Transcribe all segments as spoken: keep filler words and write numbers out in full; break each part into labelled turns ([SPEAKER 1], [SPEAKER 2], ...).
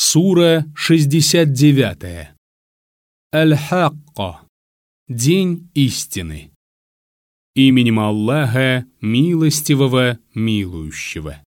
[SPEAKER 1] Сура шестьдесят девять. Аль-Хакка. День истины. Именем Аллаха, милостивого, милующего.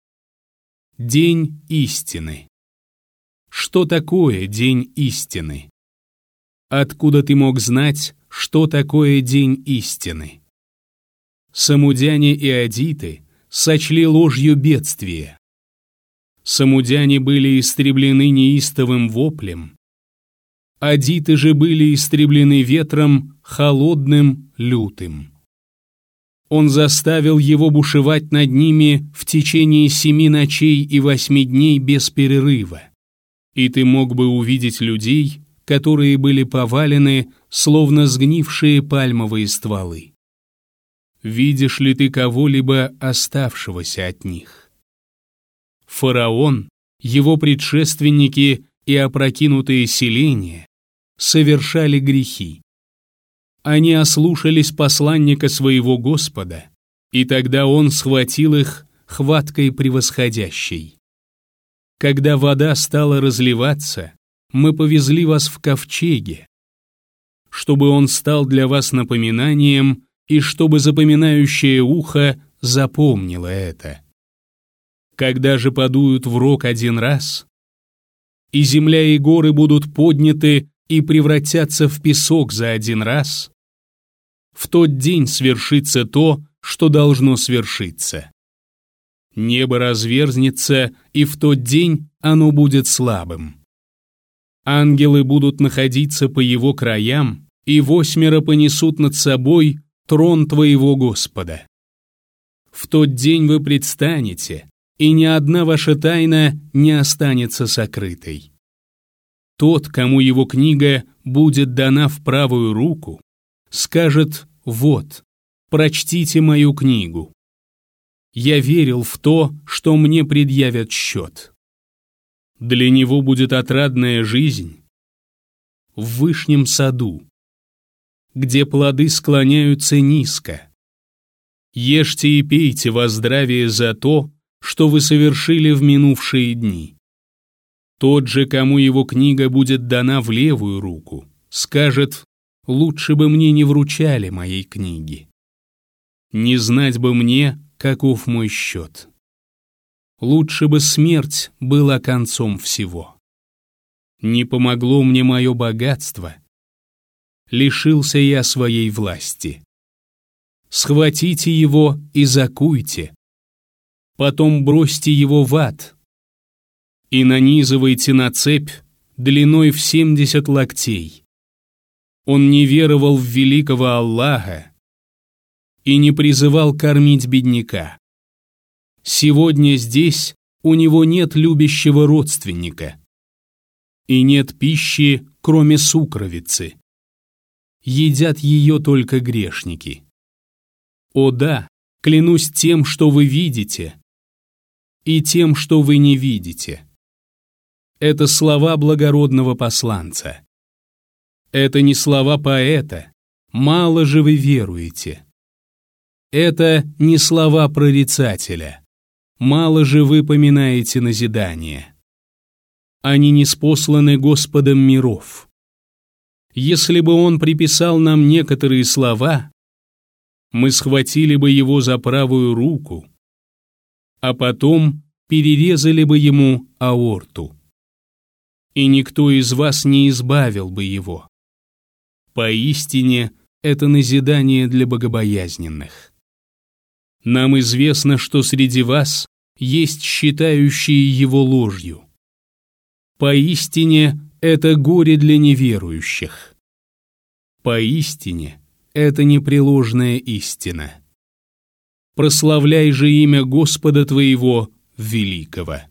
[SPEAKER 1] День истины. Что такое день истины? Откуда ты мог знать, что такое день истины? Самудяне и адиты сочли ложью бедствие. Самудяне были истреблены неистовым воплем, адиты же были истреблены ветром холодным, лютым. Он заставил его бушевать над ними в течение семи ночей и восьми дней без перерыва, и ты мог бы увидеть людей, которые были повалены, словно сгнившие пальмовые стволы. Видишь ли ты кого-либо оставшегося от них? Фараон, его предшественники и опрокинутые селения совершали грехи. Они ослушались посланника своего Господа, и тогда он схватил их хваткой превосходящей. Когда вода стала разливаться, мы повезли вас в ковчеге, чтобы он стал для вас напоминанием и чтобы запоминающее ухо запомнило это. Когда же подуют в рог один раз, и земля и горы будут подняты и превратятся в песок за один раз, в тот день свершится то, что должно свершиться. Небо разверзнется, и в тот день оно будет слабым. Ангелы будут находиться по его краям, и восьмеро понесут над собой трон твоего Господа. В тот день вы предстанете, и ни одна ваша тайна не останется сокрытой. Тот, кому его книга будет дана в правую руку, скажет: «Вот, прочтите мою книгу. Я верил в то, что мне предъявят счет». Для него будет отрадная жизнь в вышнем саду, где плоды склоняются низко. Ешьте и пейте во здравие за то, что вы совершили в минувшие дни. Тот же, кому его книга будет дана в левую руку, скажет: «Лучше бы мне не вручали моей книги. Не знать бы мне, каков мой счет. Лучше бы смерть была концом всего. Не помогло мне мое богатство. Лишился я своей власти. Схватите его и закуйте. Потом бросьте его в ад и нанизывайте на цепь длиной в семьдесят локтей. Он не веровал в великого Аллаха и не призывал кормить бедняка. Сегодня здесь у него нет любящего родственника и нет пищи, кроме сукровицы. Едят ее только грешники. О да, клянусь тем, что вы видите, и тем, что вы не видите. Это слова благородного посланца. Это не слова поэта, мало же вы веруете. Это не слова прорицателя, мало же вы поминаете назидание. Они ниспосланы Господом миров. Если бы он приписал нам некоторые слова, мы схватили бы его за правую руку, а потом перерезали бы ему аорту. И никто из вас не избавил бы его. Поистине, это назидание для богобоязненных. Нам известно, что среди вас есть считающие его ложью. Поистине, это горе для неверующих. Поистине, это непреложная истина. Прославляй же имя Господа твоего великого.